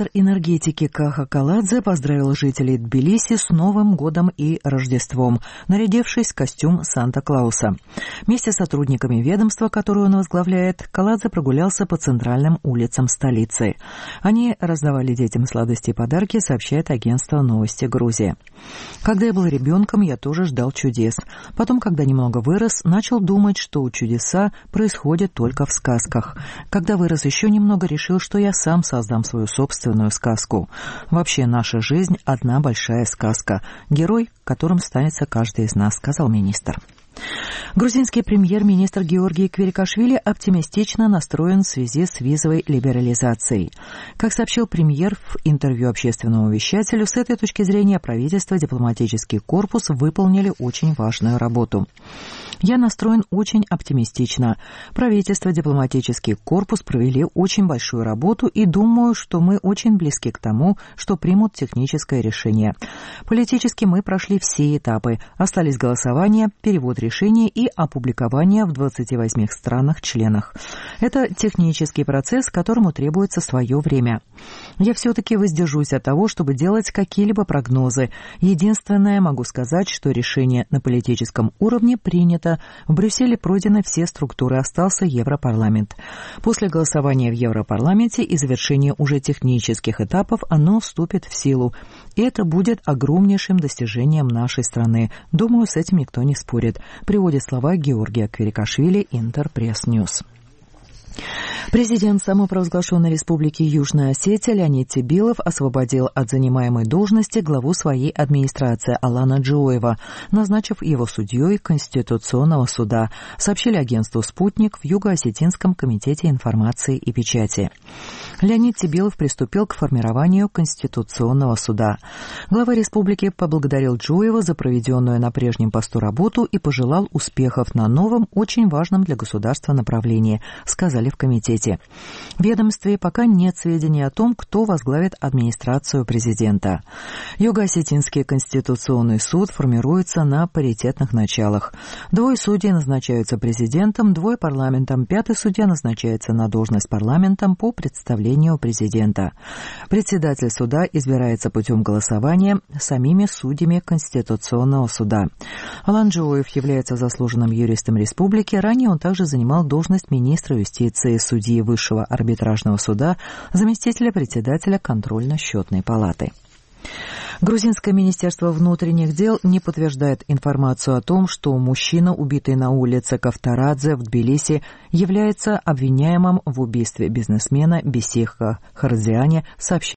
Министр энергетики Каха Каладзе поздравил жителей Тбилиси с Новым годом и Рождеством, нарядившись в костюм Санта-Клауса. Вместе с сотрудниками ведомства, которое он возглавляет, Каладзе прогулялся по центральным улицам столицы. Они раздавали детям сладости и подарки, сообщает агентство «Новости Грузии». «Когда я был ребенком, я тоже ждал чудес. Потом, когда немного вырос, начал думать, что чудеса происходят только в сказках. Когда вырос еще немного, решил, что я сам создам свою собственную сказку. Вообще, наша жизнь – одна большая сказка. Герой, которым станется каждый из нас», – сказал министр. Грузинский премьер-министр Георгий Кверикашвили оптимистично настроен в связи с визовой либерализацией. Как сообщил премьер в интервью общественному вещателю, с этой точки зрения правительство и дипломатический корпус выполнили очень важную работу. «Я настроен очень оптимистично. Правительство и дипломатический корпус провели очень большую работу и думаю, что мы очень близки к тому, что примут техническое решение. Политически мы прошли все этапы. Остались голосование, перевод решения и опубликование в 28 странах-членах. Это технический процесс, которому требуется свое время. Я все-таки воздержусь от того, чтобы делать какие-либо прогнозы. Единственное, могу сказать, что решение на политическом уровне принято. В Брюсселе пройдены все структуры, остался Европарламент. После голосования в Европарламенте и завершения уже технических этапов оно вступит в силу. И это будет огромнейшим достижением нашей страны. Думаю, с этим никто не спорит», приводит слова Георгия Кверикашвили Интерпресс Ньюс. Президент самопровозглашенной республики Южная Осетия Леонид Тебилов освободил от занимаемой должности главу своей администрации Алана Джоева, назначив его судьей Конституционного суда, сообщили агентству «Спутник» в Юго-Осетинском комитете информации и печати. Леонид Тебилов приступил к формированию Конституционного суда. Глава республики поблагодарил Джоева за проведенную на прежнем посту работу и пожелал успехов на новом, очень важном для государства направлении, сказали в комитете. В ведомстве пока нет сведений о том, кто возглавит администрацию президента. Юго-Осетинский конституционный суд формируется на паритетных началах. 2 судей назначаются президентом, 2 парламентом, 5-й судья назначается на должность парламентом по представлению президента. Председатель суда избирается путем голосования самими судьями Конституционного суда. Алан Джоев является заслуженным юристом республики. Ранее он также занимал должность министра юстиции, судьи Высшего арбитражного суда, заместителя председателя контрольно-счетной палаты. Грузинское министерство внутренних дел не подтверждает информацию о том, что мужчина, убитый на улице Кавторадзе в Тбилиси, является обвиняемым в убийстве бизнесмена Бесиха Хардзиане, сообщает